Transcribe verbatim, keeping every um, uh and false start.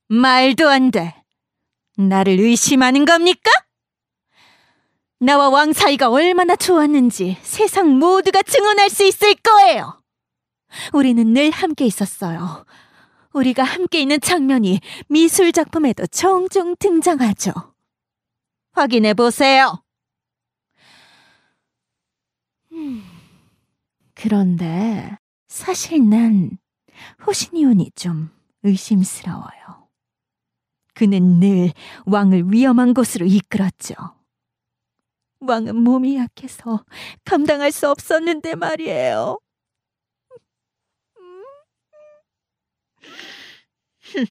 말도 안 돼. 나를 의심하는 겁니까? 나와 왕 사이가 얼마나 좋았는지 세상 모두가 증언할 수 있을 거예요. 우리는 늘 함께 있었어요. 우리가 함께 있는 장면이 미술 작품에도 종종 등장하죠. 확인해 보세요. 음, 그런데 사실 난 호시니온이 좀 의심스러워요. 그는 늘 왕을 위험한 곳으로 이끌었죠. 왕은 몸이 약해서 감당할 수 없었는데 말이에요.